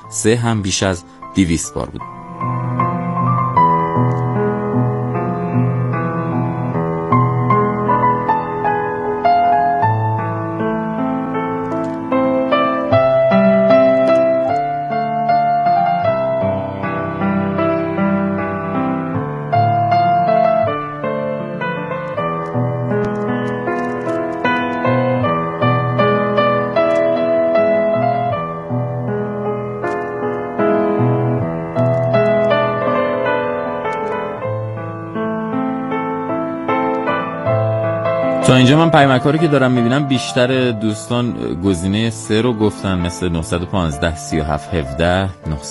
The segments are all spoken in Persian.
3 هم بیش از 200 بار بود. تا اینجا من پیامک‌ها رو که دارم میبینم بیشتر دوستان گزینه 3 رو گفتن، مثل 915 37 17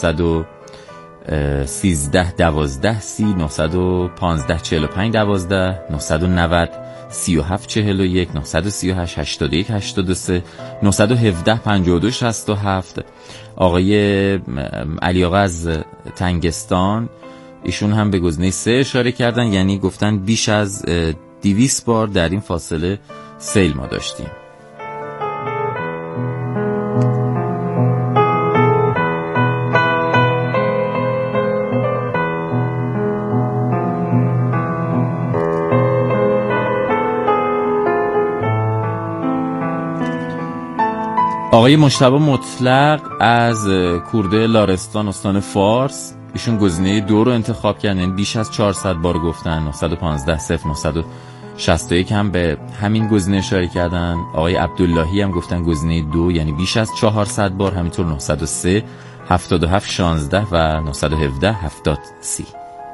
913 12 30 915 45 12 990 37 41 938 81 83 917 52 67. آقای علی آقا از تنگستان، ایشون هم به گزینه 3 اشاره کردن، یعنی گفتن بیش از 200 بار در این فاصله سیل ما داشتیم. آقای مجتبی مطلق از کورده لارستان استان فارس، ایشون گزینه 2 رو انتخاب کردن، یعنی بیش از 400 بار گفتن. 915 0961 هم به همین گزینه اشاره کردن. آقای عبداللهی هم گفتن گزینه 2، یعنی بیش از 400 بار. همینطور 903 77 16 و 917 70 30.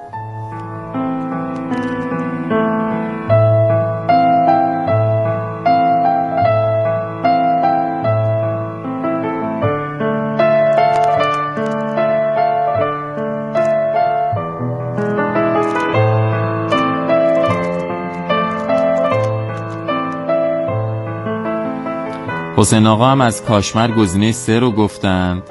حسین آقا هم از کاشمر گزینه 3 رو گفتند.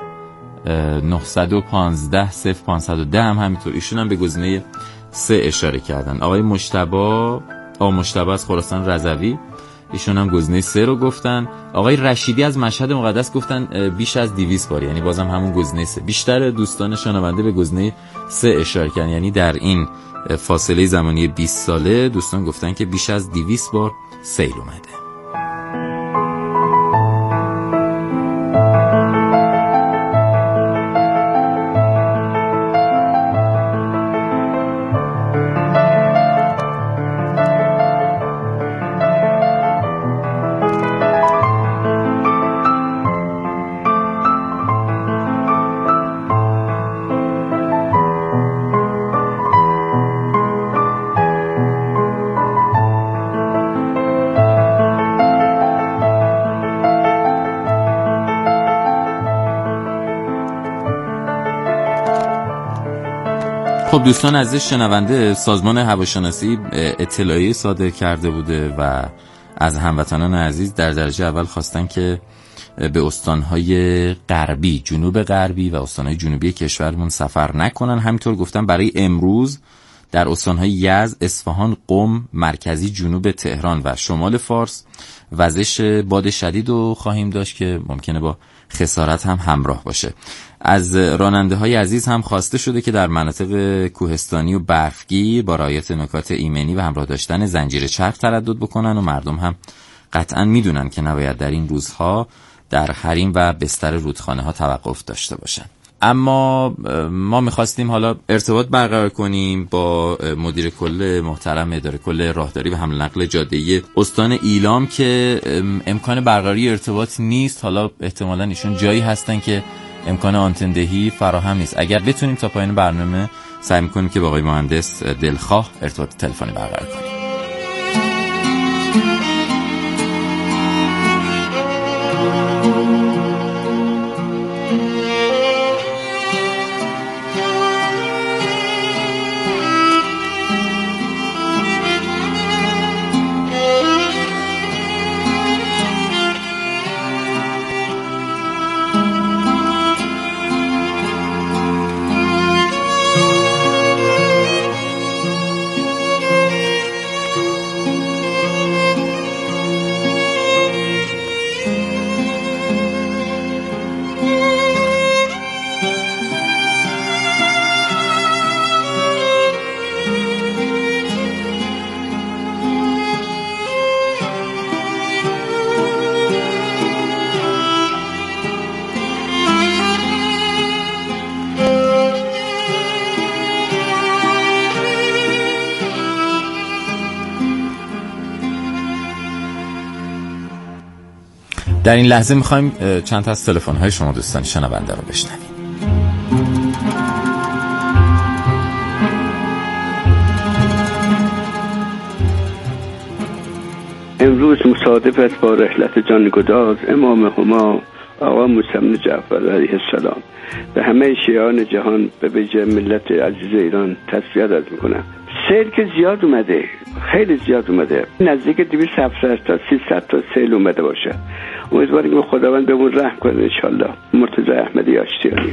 915 0510 هم همینطور، ایشون هم به گزینه 3 اشاره کردن. آقای مجتبی از خراسان رضوی، ایشون هم گزینه 3 رو گفتن. آقای رشیدی از مشهد مقدس گفتن بیش از 200 بار، یعنی بازم همون گزینه 3. بیشتر دوستان شنونده به گزینه 3 اشاره کردن، یعنی در این فاصله زمانی 20 ساله دوستان گفتن که بیش از 200 بار سیل اومده. خب دوستان عزیز شنونده، سازمان هواشناسی اطلاعیه صادر کرده بوده و از هموطنان عزیز در درجه اول خواستن که به استانهای غربی، جنوب غربی و استانهای جنوبی کشورمون سفر نکنن. همینطور گفتن برای امروز در استانهای یزد، اصفهان، قم، مرکزی جنوب تهران و شمال فارس وزش باد شدید رو خواهیم داشت که ممکنه با خسارت هم همراه باشه. از راننده های عزیز هم خواسته شده که در مناطق کوهستانی و برفگیر با رعایت نکات ایمنی و همراه داشتن زنجیر چرخ تردد بکنن و مردم هم قطعا میدونن که نباید در این روزها در حریم و بستر رودخانه ها توقف داشته باشن. اما ما میخواستیم حالا ارتباط برقرار کنیم با مدیر کل محترم اداره کل راهداری و حمل نقل جاده‌ای استان ایلام که امکان برقراری ارتباط نیست. حالا احتمالاً ایشون جایی هستن که امکان آنتن دهی فراهم نیست. اگر بتونیم تا پایان برنامه سعی می‌کنیم که با آقای مهندس دلخواه ارتباط تلفنی برقرار کنیم. در این لحظه میخوایم چند تا از تلفن‌های شما دوستان شنونده رو بشنویم. امروز مصادف است با رحلت جانگداز امام هما آقا موسی بن جعفر علیه السلام به همه شیعان جهان به ویژه ملت عزیز ایران تسلیت عرض میکنم. سیل که زیاد اومده، خیلی زیاد اومده، نزدیک 270 تا 300 تا سیل اومده باشه. امیدواریم که خداوند بهمون رحم کنه انشالله. مرتضی احمدی آشتیانی.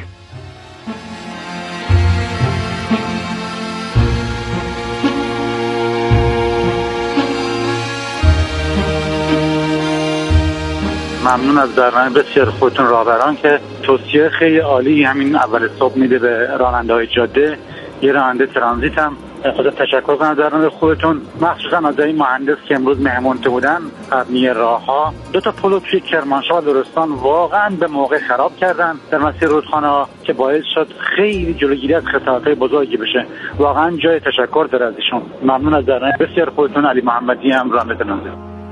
ممنون از برنامه بسیار خودتون راهبران که توصیه خیلی عالی همین اول صبح میده به راننده‌های جاده. یه راننده ترانزیت هم خدا تشکر کنم در برنامه خودتون، مخصوصا از این مهندس که امروز مهمون بودن. قبلی راه‌ها 2 تا پل توی کرمانشاه و لرستان واقعا به موقع خراب کردن در مسیر رودخانه‌ها که باعث شد خیلی جلوگیری از خسارت‌های بزرگی بشه. واقعا جای تشکر داره از ایشون. ممنون از برنامه بسیار خودتون. علی محمدی هم راننده ترانزیت.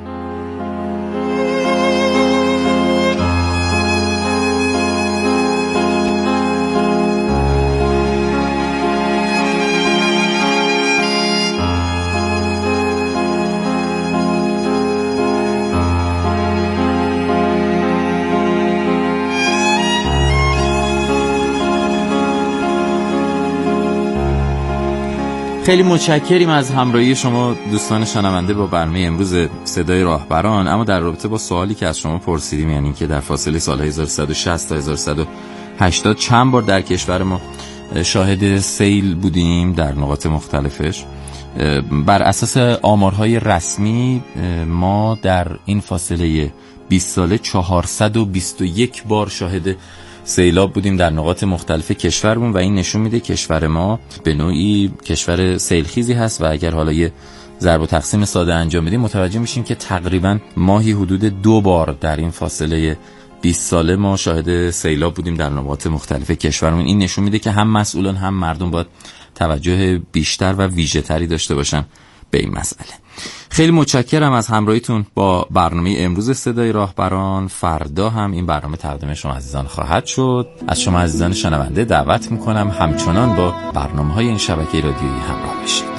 خیلی متشکریم از همراهی شما دوستان شنونده با برنامه امروز صدای راهبران. اما در رابطه با سوالی که از شما پرسیدیم، یعنی که در فاصله سال 1160 تا 1180 چند بار در کشور ما شاهد سیل بودیم در نقاط مختلفش، بر اساس آمارهای رسمی ما در این فاصله 20 ساله 421 بار شاهد سیلاب بودیم در نقاط مختلف کشورمون و این نشون میده کشور ما به نوعی کشور سیلخیزی هست و اگر حالا یه ضرب و تقسیم ساده انجام بدیم متوجه میشیم که تقریبا ماهی حدود 2 بار در این فاصله 20 ساله ما شاهد سیلاب بودیم در نقاط مختلف کشورمون. این نشون میده که هم مسئولان هم مردم باید توجه بیشتر و ویژه‌تری داشته باشن به این مسئله. خیلی متشکرم از همراهیتون با برنامه امروز صدای راهبران. فردا هم این برنامه تقدیم شما عزیزان خواهد شد. از شما عزیزان شنونده دعوت میکنم همچنان با برنامه‌های این شبکه رادیویی همراه بشید.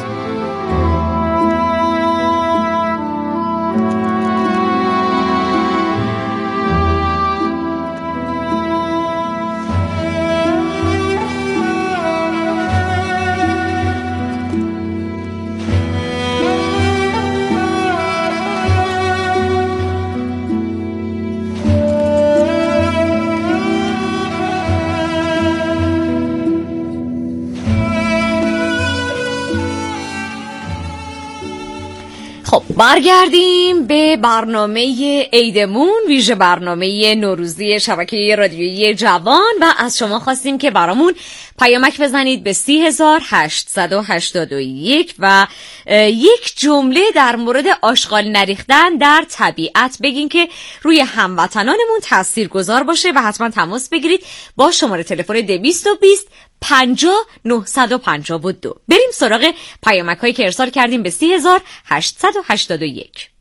برگردیم به برنامه عیدمون، ویژه برنامه نوروزی شبکه رادیویی جوان و از شما خواستیم که برامون پیامک بزنید به 3881 و یک جمله در مورد آشغال نریختن در طبیعت بگین که روی هموطنانمون تاثیرگذار باشه و حتما تماس بگیرید با شماره تلفن 220 50 952. بریم سراغ پیامک هایی که ارسال کردیم به 3881.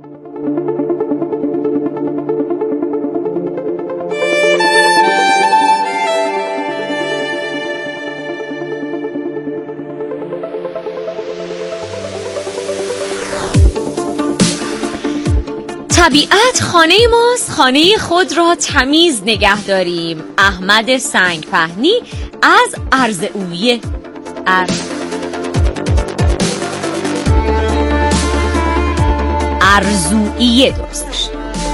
طبیعت خانه ماست، خانه خود را تمیز نگه داریم. احمد سنگ پهنی از ارزویه درست.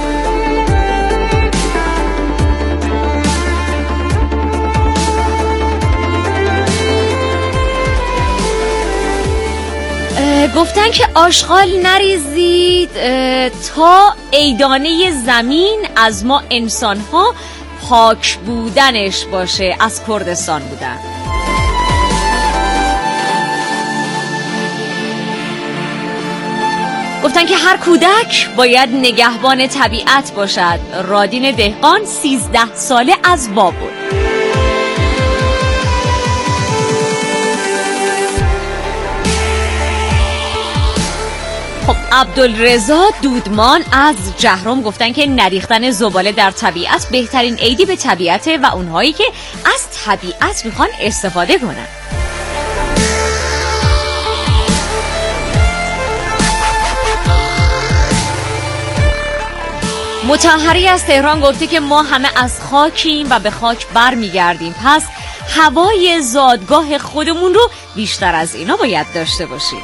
گفتن که آشغال نریزید تا ایدانه زمین از ما انسان‌ها پاک بودنش باشه. از کردستان بودن. گفتن که هر کودک باید نگهبان طبیعت باشد. رادین دهقان 13 ساله از بابل. خب عبدالرضا دودمان از جهرم گفتن که نریختن زباله در طبیعت بهترین عیدی به طبیعته و اونهایی که از طبیعت میخوان استفاده کنن. مطهری از تهران گفته که ما همه از خاکیم و به خاک بر میگردیم، پس هوای زادگاه خودمون رو بیشتر از اینا باید داشته باشیم.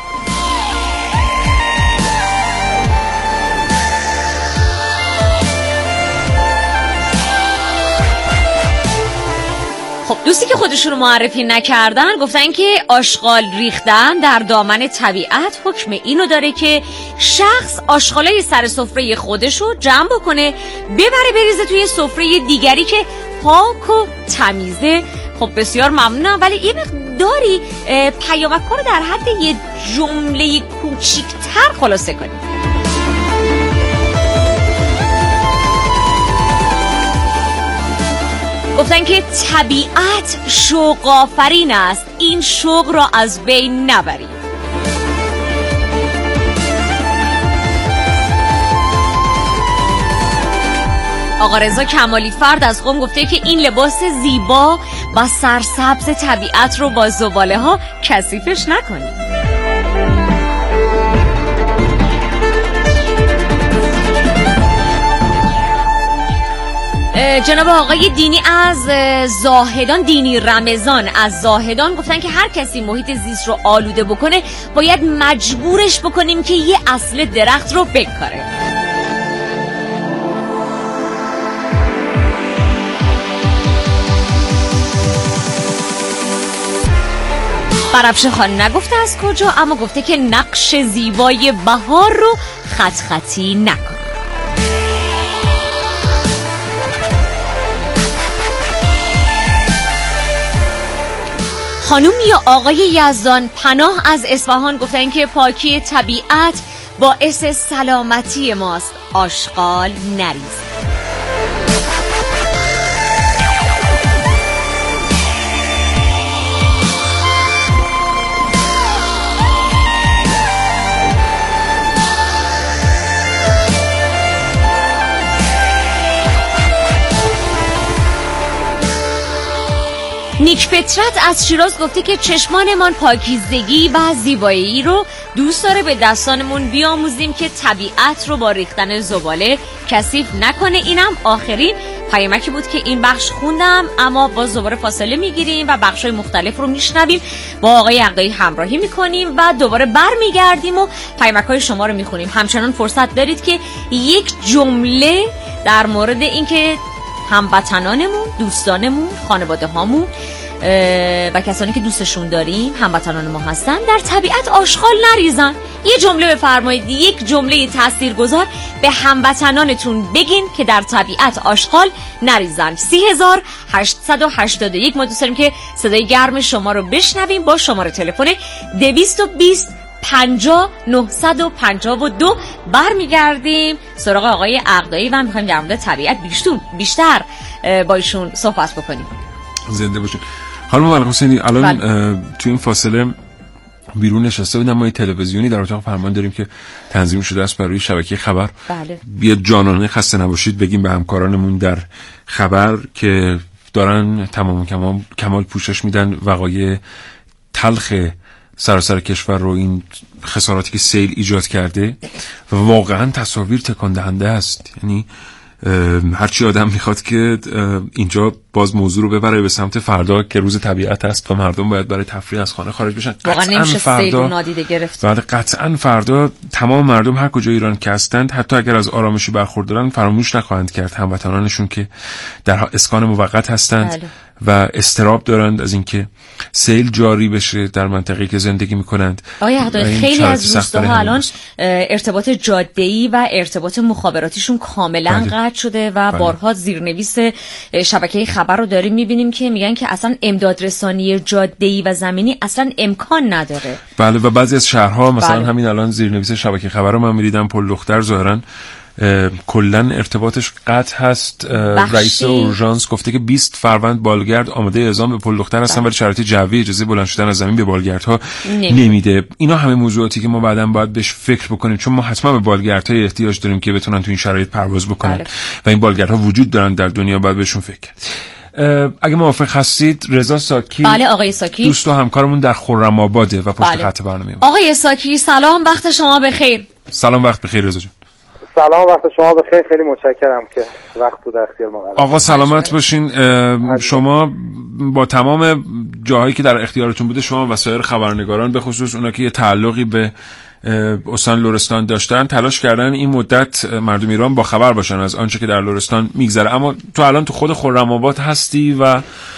خب دوستی که خودشون رو معرفی نکردن گفتن که آشغال ریختن در دامن طبیعت حکم اینو داره که شخص آشغالای سر سفره خودشو جمع بکنه ببره بریزه توی سفره دیگری که پاک و تمیزه. خب بسیار ممنونم، ولی یه مقداری پیامک‌ها رو در حد یه جمله کوچیک‌تر خلاصه کنیم. گفتن که طبیعت شوق آفرین است، این شوق را از بین نبرید. آقا رضا کمالی فرد از قم گفته که این لباس زیبا و سرسبز طبیعت رو با زباله ها کثیفش نکنید. جناب آقای دینی از زاهدان، دینی رمضان از زاهدان گفتن که هر کسی محیط زیست رو آلوده بکنه باید مجبورش بکنیم که یه اصل درخت رو بکاره. برافشه خان نگفته از کجا، اما گفته که نقش زیبای بهار رو خط خطی نکن. خانوم یا آقای یزدان پناه از اصفهان گفتن که پاکی طبیعت باعث سلامتی ماست، آشغال نریز. نیک فطرت از شیراز گفته که چشمانمان پاکیزگی و زیبایی رو دوست داره به دستانمون بیاموزیم که طبیعت رو با ریختن زباله کثیف نکنه. اینم آخرین پیامکی بود که این بخش خوندم، اما باز دوباره فاصله میگیریم و بخشای مختلف رو میشنویم، با آقای عقدایی همراهی میکنیم و دوباره برمیگردیم و پیامک‌های شما رو میخونیم. همچنان فرصت دارید که یک جمله در مورد اینکه هموطنانمون، دوستانمون، خانواده هامون و کسانی که دوستشون داریم هموطنان ما هستن در طبیعت آشغال نریزن، یه جمله بفرمایید، یک جمله تاثیرگذار به هموطنانتون بگین که در طبیعت آشغال نریزن. 3881 ما دوست داریم که صدای گرم شما رو بشنویم با شماره تلفن 220 50 952. برمیگردیم سراغ آقای عقدایی و میخوایم در مورد طبیعت بیشتر با ایشون صحبت بکنیم. زنده باشین. خانم ملک حسینی، الان تو این فاصله بیرون نشسته بودم، ما یه تلویزیونی در اتاق فرمان داریم که تنظیم شده است برای شبکه خبر. بله. بیاد جانانه خسته نباشید بگیم به همکارانمون در خبر که دارن تمام کمال پوشش میدن وقایع تلخ سراسر کشور رو، این خساراتی که سیل ایجاد کرده و واقعا تصاویر تکان دهنده است. یعنی هرچی آدم میخواد که اینجا باز موضوع رو ببره به سمت فردا که روز طبیعت است و مردم باید برای تفریح از خانه خارج بشن. قطعا فردا نادیده گرفت. بعد قطعا فردا تمام مردم هر کجا ایران که هستند، حتی اگر از آرامشی برخوردارن، فراموش نخواهند کرد هموطنانشون که در اسکان موقت هستند. بله. و اضطراب دارند از اینکه سیل جاری بشه در منطقه‌ای که زندگی می‌کنند. خیلی از روستاها الان ارتباط جاده‌ای و ارتباط مخابراتیشون کاملا قطع شده و بارها زیرنویس شبکه خبر رو داریم می‌بینیم که میگن که اصلا امدادرسانی جاده‌ای و زمینی اصلا امکان نداره. بله، و بعضی از شهرها مثلا همین الان زیرنویس شبکه خبر رو من می‌دیدم، پل دختر ظاهراً کلا ارتباطش قطع هست. رئیس اورژانس گفته که 20 فروند بالگرد آماده اعزام به پل دختر هستن، ولی شرایط جوی اجازه بلند شدن از زمین به بالگردها نمیده. اینا همه موضوعاتی که ما بعداً باید بهش فکر بکنیم، چون ما حتما به بالگردهای احتیاج داریم که بتونن تو این شرایط پرواز بکنن و این بالگردها وجود دارن در دنیا، باید بهشون فکر کرد. اگه موافق هستید رضا ساکی، بله آقای ساکی، دوست و همکارمون در خرم آباده و پشت خط برنامه. آقای ساکی سلام، وقت شما بخیر. سلام، وقت بخیر رضا جان. سلام، وقت شما بخیر. خیلی متشکرم که وقت در اختیار ما قرار. آقا سلامت باشین. شما با تمام جاهایی که در اختیارتون بوده، شما و سایر خبرنگاران به خصوص اونا که یه تعلقی به استان لرستان داشتن، تلاش کردن این مدت مردم ایران با خبر باشن از آنچه که در لرستان میگذره. اما تو الان تو خود خرم‌آباد هستی و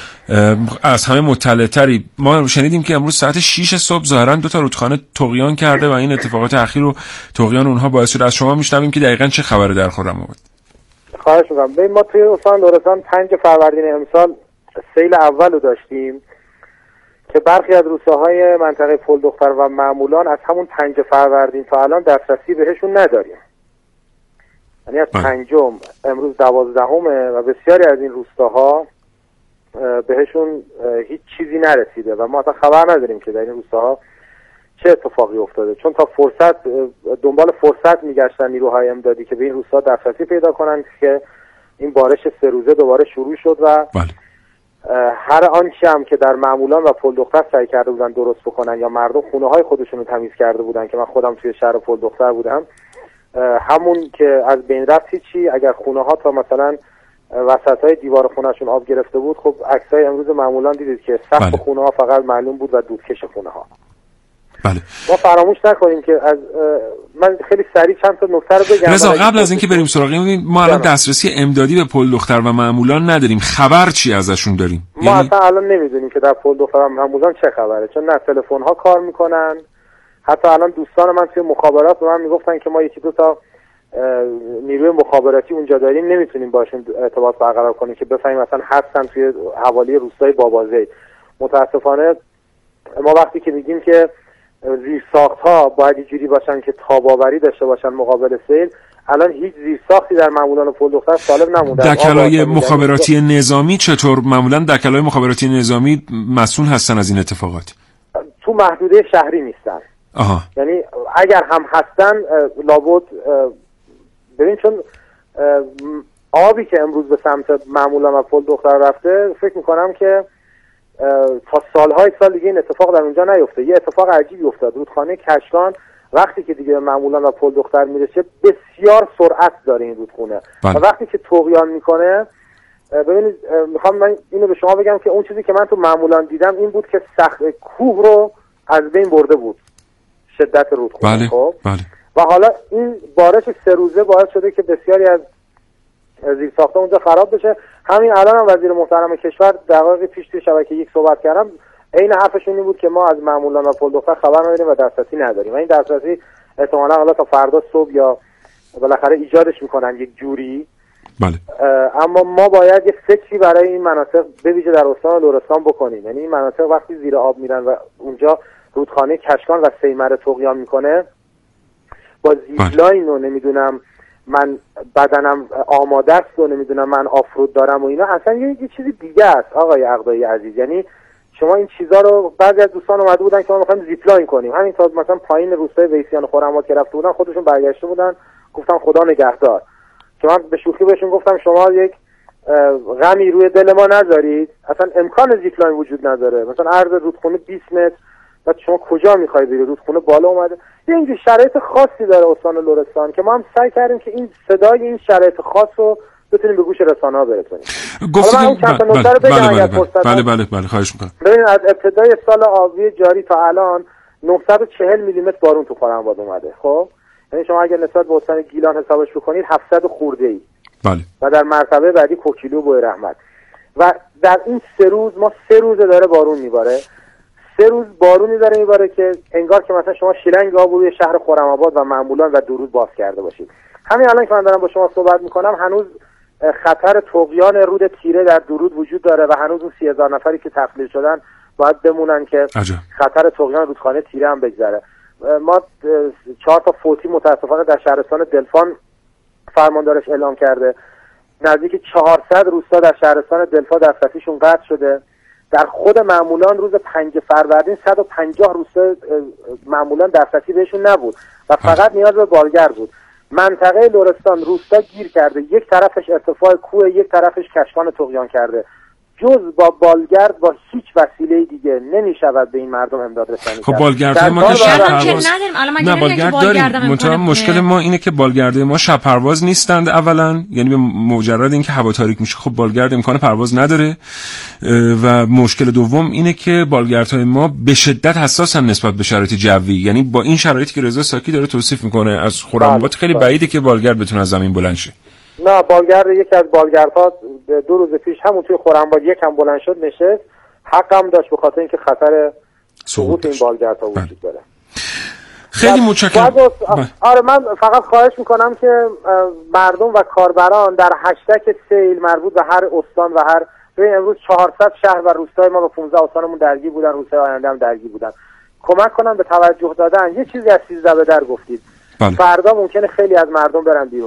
از همه مطلع تری. ما شنیدیم که امروز ساعت 6 صبح ظاهرا 2 تا رودخانه طغیان کرده و این اتفاقات اخیر و طغیان اونها باعث شده. از شما میشنویم که دقیقاً چه خبره در خرم‌آباد. خواهش می‌کنم. ببین ما توی استان لرستان 5 فروردین امسال سیل اولو داشتیم که برخی از روستاهای منطقه پل دختر و معمولان از همون 5 فروردین تا الان دسترسی بهشون نداریم. یعنی از 5م امروز 12مه و بسیاری از این روستاها بهشون هیچ چیزی نرسیده و ما اصلا خبر نداریم که در این روستاها چه اتفاقی افتاده، چون تا دنبال فرصت میگشتن نیروهای امدادی که به این روستا دسترسی پیدا کنن که این بارش 3 روزه دوباره شروع شد و هر آنچه هم که در معمولان و پل دختر سعی کرده بودن درست بکنن یا مردم خونه های خودشون رو تمیز کرده بودن، که من خودم توی شهر پل دختر بودم، همون که از بین رفت هیچی. اگر خونه ها تا مثلا وسطای دیوار خونهشون آب گرفته بود، خب عکسای امروز معمولان دیدید که سقف خونه ها فقط معلوم بود و دودکش خونه ها. بله. ما فراموش نکنیم که از من خیلی سریع چند تا نکته رو بگم. رضا قبل از اینکه بریم سراغ این، ما الان دسترسی امدادی به پل دختر و معمولان نداریم. خبر چی ازشون داریم؟ ما اصلا الان نمیدونیم که در پل دختر و معمولان چه خبره، چون نه تلفن ها کار میکنن. حتی الان دوستان من توی مخابرات به من میگفتن که ما 1-2 تا نیروی مخابراتی اونجا داریم، نمیتونیم باشون ارتباط برقرار کنیم که بفهمیم مثلا هستن توی حوالی روستای بابازی. متاسفانه ما وقتی که میگیم که زیرساخت‌ها باید اینجوری باشن که تاب‌آوری داشته باشن مقابل سیل، الان هیچ زیرساختی در معمولان پل دختر سالم نمونده. دکلای مخابراتی نظامی چطور؟ معمولا دکلای مخابراتی نظامی مسئول هستن از این اتفاقات؟ تو محدوده شهری نیستن. یعنی اگر هم هستن لابد ببین، چون آبی که امروز به سمت معمولان و پل دختر رفته، فکر میکنم که تا سالهای سال دیگه این اتفاق در اونجا نیفته. یه اتفاق عجیبی افتاد. رودخانه کشکان وقتی که دیگه معمولان و پل دختر میرسه بسیار سرعت داره این رودخونه و وقتی که طغیان میکنه، ببینید میخوام من اینو به شما بگم که اون چیزی که من تو معمولان دیدم این بود که کوه رو از بین برده بود شدت رودخونه. خب و حالا این بارش 3 روزه باعث شده که بسیاری از زیرساخت‌ها اونجا خراب بشه. همین الان هم وزیر محترم کشور دقایق پیش توی شبکه 1 صحبت کردم، عین حرفشون این بود که ما از معمولان و پل دختر خبر نداریم و دسترسی نداریم و این دسترسی احتمالاً حالا تا فردا صبح یا بالاخره ایجادش میکنن یک جوری. اما ما باید یه فکری برای این مناطق به ویژه در استان لرستان بکنیم. یعنی این مناطق وقتی زیر آب میرن و اونجا رودخانه کشکان و سیمره طغیان میکنه، با زیبلاین و نمیدونم من بدنم آماده است و نمیدونم من آفرود دارم و اینا، اصلا یه چیزی دیگه است آقای عقدایی عزیز. یعنی شما این چیزا رو، بعضی از دوستان اومده بودن که ما می‌خوایم زیپلاین کنیم، همین تا مثلا پایین روستای ویسیان خرم‌آباد که رفته بودن خودشون برگشته بودن گفتن خدا نگهدار، که من به شوخی بهشون گفتم شما یک غمی روی دل ما نذارید، اصلا امکان زیپلاین وجود نداره. مثلا عرض رودخونه 20 متر، بعد شما کجا می‌خوای بری؟ رودخونه بالا اومده. یه اینجوری شرایط خاصی داره استان لرستان که ما هم سعی کردیم که این صدای این شرایط خاص رو بتونیم به گوش رسانه‌ها برسونیم. بله خواهش می‌کنم. ببینید از ابتدای سال آبی جاری تا الان 940 میلیمتر بارون تو خرم‌آباد اومده. خب یعنی شما اگه نسبت به استان گیلان حسابش بکنید 700 خورده‌ای. بله. و در مرتبه بعدی کوکیلو و رحمت. و در این 3 روز ما 3 روزه داره بارون میباره. 3 روز بارونی داره میباره که انگار که مثلا شما شیلنگ آب روی شهر خرم‌آباد و معمولان و درود باز کرده باشید. همین الان که من دارم با شما صحبت میکنم هنوز خطر طغیان رود تیره در درود وجود داره و هنوز اون 30,000 نفری که تخلیه شدن باید بمونن که خطر طغیان رودخانه تیره هم بگذره. ما 4 تا فوتی متاسفانه در شهرستان دلفان فرماندارش اعلام کرده. نزدیک 400 روستا در شهرستان دلفا دسترسیشون قطع شده. در خود معمولان روز 5 فروردین 150 روستا معمولان دسترسی بهشون نبود و فقط نیاز به بالگرد بود. منطقه لرستان روستا گیر کرده، یک طرفش ارتفاع کوه، یک طرفش کشفان طغیان کرده. جز با بالگرد با هیچ وسیله دیگه نمیشود به این مردم امداد رسانی کرد. خب بالگردهای ما که شب پرواز نه بالگرد داریم. مشکل ما اینه که بالگردهای ما شب پرواز نیستند اولا، یعنی به مجرد اینکه هوا تاریک میشه خب بالگرد امکان پرواز نداره و مشکل دوم اینه که بالگردهای ما به شدت حساسن نسبت به شرایط جوی، یعنی با این شرایطی که رضا ساکی داره توصیف میکنه از خرم‌آباد خیلی بعیده که بالگرد بتونه از زمین بلند شه. نه بالگرد یکی از بالگردها 2 روز پیش همون توی خرم‌آباد یکم بلند شد نشست، حقم داشت به خاطر اینکه خطر سقوط این بالگردها وجود داره. خیلی متشکرم. آره من فقط خواهش میکنم که مردم و کاربران در هشتگ سیل مربوط به هر استان و هر امروز 400 شهر و روستای ما با 15 استانمون درگیر بودن، روستای آینده هم درگیر بودن، کمک کنن به توجه دادن. یه چیزی از 13 به در گفتید. فردا ممکنه خیلی از مردم برن بیرون.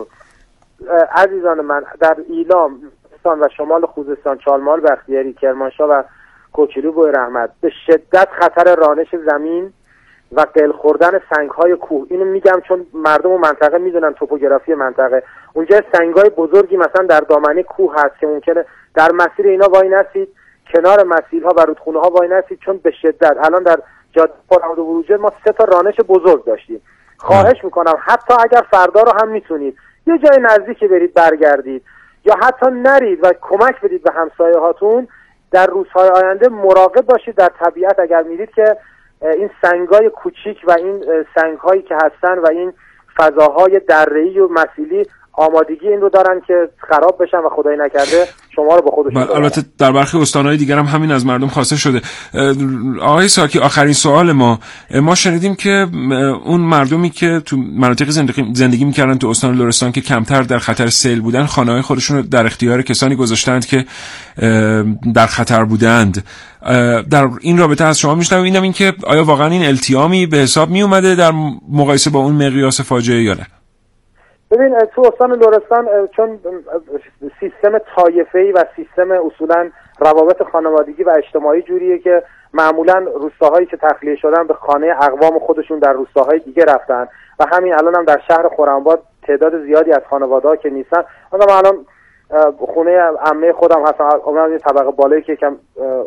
عزیزان من در ایلام و شمال خوزستان، چالمال، بختیاری، کرمانشاه و کوچولو بوی رحمت به شدت خطر رانش زمین و قل خوردن سنگ‌های کوه. اینو میگم چون مردم و منطقه میدونن توپوگرافی منطقه. اونجا سنگ‌های بزرگی مثلا در دامنه کوه هست که ممکنه در مسیر اینا وای نسید، کنار مسیرها و رودخونه‌ها وای نسید، چون به شدت الان در جاده فرهاد و بروجرد ما 3 تا رانش بزرگ داشتیم. خواهش میکنم حتی اگر فردا رو هم میتونید یه جای نزدیکی برید برگردید یا حتی نرید و کمک بدید به همسایه هاتون. در روزهای آینده مراقب باشید در طبیعت اگر میرید که این سنگای کوچیک و این سنگهایی که هستن و این فضاهای دره‌ای و مسیلی آمادگی این رو دارن که خراب بشن و خدای نکرده شما رو با خودشون ببرن. البته در برخی استان‌های دیگر هم همین از مردم خواسته شده. آقای ساکی آخرین سوال ما شنیدیم که اون مردمی که تو مناطق زندگی می‌کردن تو استان لرستان که کمتر در خطر سیل بودن خانه‌های خودشون رو در اختیار کسانی گذاشتند که در خطر بودند. در این رابطه از شما می‌شنوم اینم که آیا واقعا این التیامی به حساب می اومده در مقایسه با اون مقیاس فاجعه یا نه؟ ببین تو استان لرستان چون سیستم طایفه‌ای و سیستم اصولا روابط خانوادگی و اجتماعی جوریه که معمولا روستاهایی که تخلیه شدن به خانه اقوام خودشون در روستاهای دیگه رفتن و همین الان هم در شهر خرم‌آباد تعداد زیادی از خانواده‌ها که نیستن. من الان خونه عمه خودم هستم، اونم یه طبقه بالایی که یکم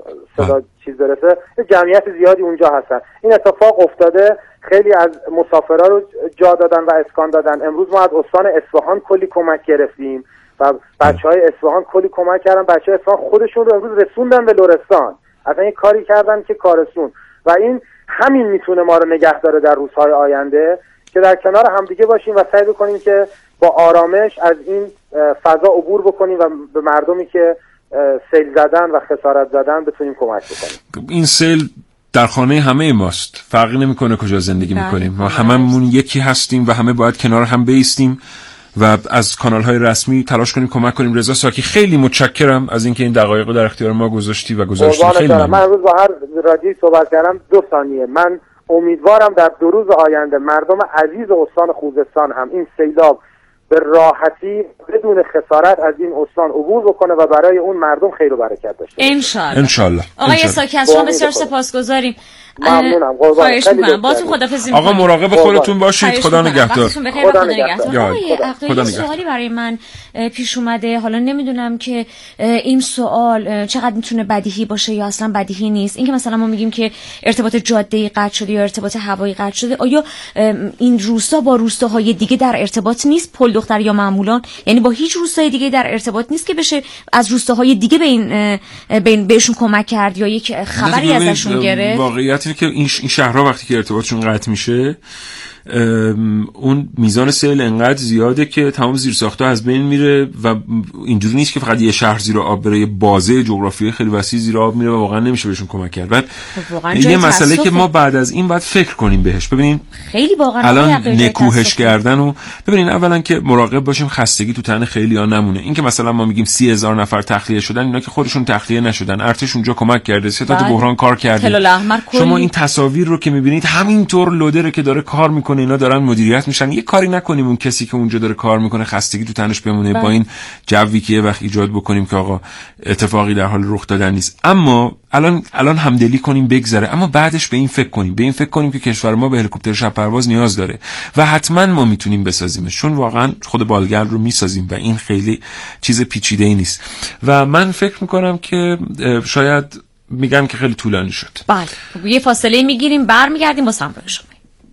صدا چیز برسه، جمعیت زیادی اونجا هستن. این اتفاق افتاده، خیلی از مسافرها رو جا دادن و اسکان دادن. امروز ما از استان اصفهان کلی کمک گرفتیم و بچهای اصفهان کلی کمک کردن. بچهای اصفهان خودشون رو امروز رسوندن به لرستان، اصلا یه کاری کردن که کارسون، و این همین میتونه ما رو نگه داره در روزهای آینده که در کنار همدیگه باشیم و سعی بکنیم که با آرامش از این فضا عبور بکنیم و به مردمی که سیل زدن و خسارت زدن بتونیم کمک بکنیم. این سیل در خانه همه ماست، فرقی نمیکنه کجا زندگی میکنیم، ما هممون یکی هستیم و همه باید کنار هم بایستیم و از کانال‌های رسمی تلاش کنیم کمک کنیم. رضا ساکی خیلی متشکرم از اینکه این دقایق رو در اختیار ما گذاشتی و گذاشتی. خیلی ممنون. من امروز با هر رادیویی صحبت کردم 2 ثانیه. من امیدوارم در 2 روز آینده مردم عزیز استان خوزستان هم این سیلاب به راحتی بدون خسارت از این استان عبور بکنه و برای اون مردم خیر و برکت داشته باشه. انشالله. آقای ساکی از شما بسیار سپاسگزاریم. ممنونم. خواهش می‌کنم. باهاتون خداحافظی می‌کنم. آقا مراقب خودتون باشید. خدا نگهدار. خدا نگهدار. سوالی برای من پیش اومده، حالا نمیدونم که این سوال چقدر میتونه بدیهی باشه یا اصلا بدیهی نیست. اینکه مثلا ما میگیم که ارتباط جاده‌ای قطع شده یا ارتباط هوایی قطع شده، آیا این روستا با روستاهای دیگه در ارتباط نیست؟ پل دختر یا معمولان، یعنی با هیچ روستای دیگه در ارتباط نیست که بشه از روستاهای دیگه به این بهشون کمک کرد یا یک خبری ازشون گرفت؟ واقعیتی که این شهرها وقتی که ارتباطشون قطع میشه اون میزان سیل انقدر زیاده که تمام زیرساخت‌ها از بین میره و اینجوری نیست که فقط یه شهر زیر آب بره، یه بازه جغرافیایی خیلی وسیع زیر آب میره و واقعا نمیشه بهشون کمک کرد. بعد یه مسئله که ما بعد از این باید فکر کنیم بهش. ببینین خیلی واقعا الان نکوهش کردن و ببینین اولا که مراقب باشیم خستگی تو تن خیلی‌ها نمونه. این که مثلا ما میگیم 30,000 نفر تخلیه شدن، اینا که خودشون تخلیه نشدن، ارتش اونجا کمک کرده، ستاد بحران کار کرده. شما این تصاویر رو که میبینید همینطور لودره که داره کار میکنه نکنه اینا دارن مدیریت میشن، یه کاری نکنیم اون کسی که اونجا داره کار میکنه خستگی تو تنش بمونه با این جوی که یه وقت ایجاد بکنیم که آقا اتفاقی در حال رخ دادن نیست. اما الان همدلی کنیم بگذره، اما بعدش به این فکر کنیم که کشور ما به هلیکوپتر شب پرواز نیاز داره و حتما ما میتونیم بسازیمش، چون واقعا خود بالگرد رو میسازیم و این خیلی چیز پیچیده‌ای نیست. و من فکر میکنم که شاید میگم که خیلی طولانی شد. بله یه فاصله میگیریم، برمیگردیم با همراه شما.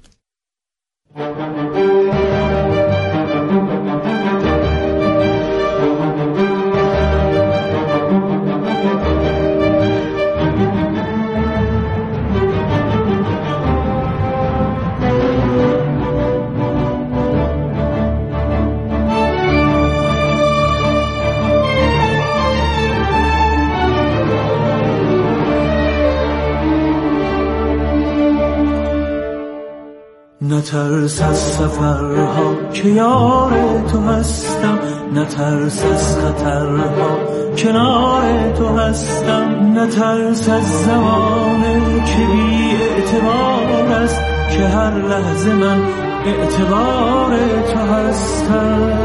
نترس از سفرها که یار تو هستم، نترس از خطرها کنار تو هستم، نترس از زمانه که بی اعتبار است که هر لحظه من اعتبار تو هستم،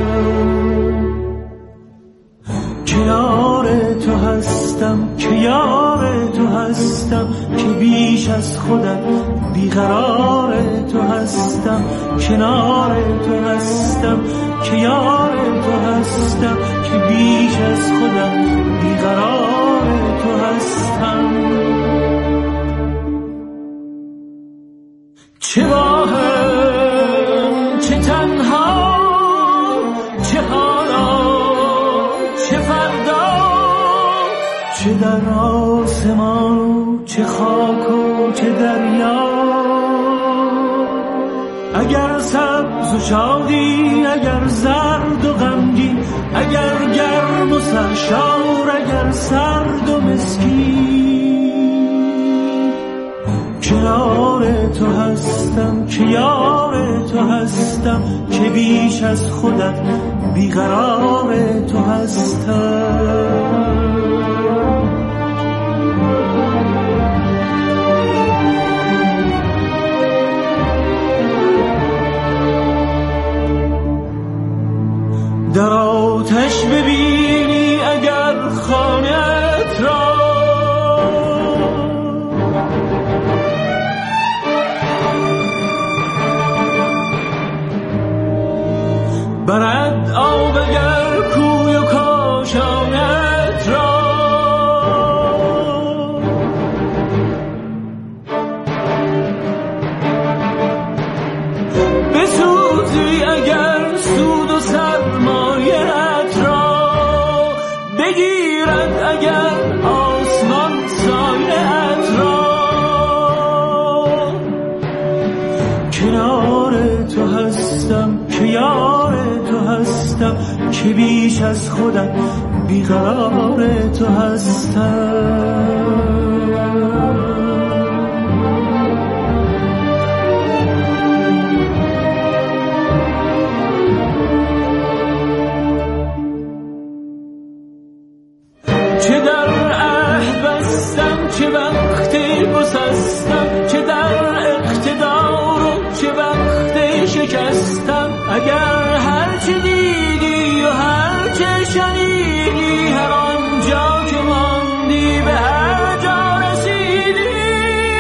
کنار تو هستم که یار تو هستم، که بیش از خودت بیقرار تو هستم، کنار تو هستم که یار تو هستم، که بیش از خودت بیقرار تو هستم. چه با هم چه تنها، چه حالا چه فردا، چه در آسمان چه خاک و چه دریا، اگر سبز و شادی، اگر زرد و غمگین، اگر گرم و سرشار، اگر سرد و مسکین، کنار تو هستم که یار تو هستم، که بیش از خودت بیقرار تو هستم. در آتش ببینی اگر خانه‌ات را، برد آب اگر کوی و کاشانت را، بسوزی اگر سود و سرمایه‌ات را، بگیرد اگر آسمان سایه‌ات را، کنار تو هستم که یار تو هستم، که بیش از خودت بیقرار تو هستم. چه در عهد بستم، چه وقتی گسستم، چه در اقتدار و چه وقتی شکستم، اگر هر چه دیدی و هر چه شنیدی، هر آنجا که ماندی به هر جا رسیدی،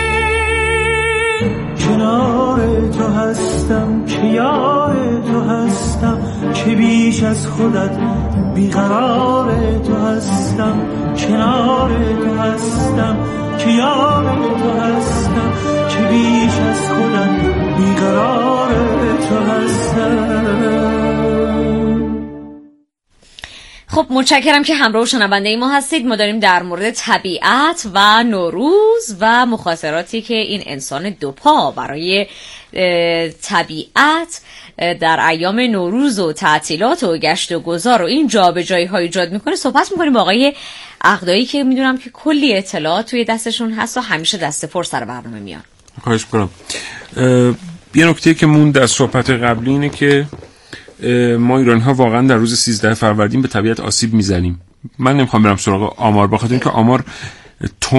کنار تو هستم که یار تو هستم، که بیش از خودت بیقرار تو هستم، کنار تو هستم که یار تو هستم، که بیش از خودت بیقرار تو هستم. خب متشکرم که همراه شنونده ما هستید. ما داریم در مورد طبیعت و نوروز و مخاطراتی که این انسان دوپا برای طبیعت در ایام نوروز و تعطیلات و گشت و گذار و این جابجایی‌ها ایجاد میکنه صحبت میکنیم با آقای عقدایی که میدونم که کلی اطلاعات توی دستشون هست و همیشه دست پر سر برنامه میان. خواهش میکنم. یه نکته که موند از صحبت قبلی اینه که ما ایرانی‌ها واقعا در روز 13 فروردین به طبیعت آسیب میزنیم. من نمیخوام برم سراغ آمار، بخاطر اینکه آمار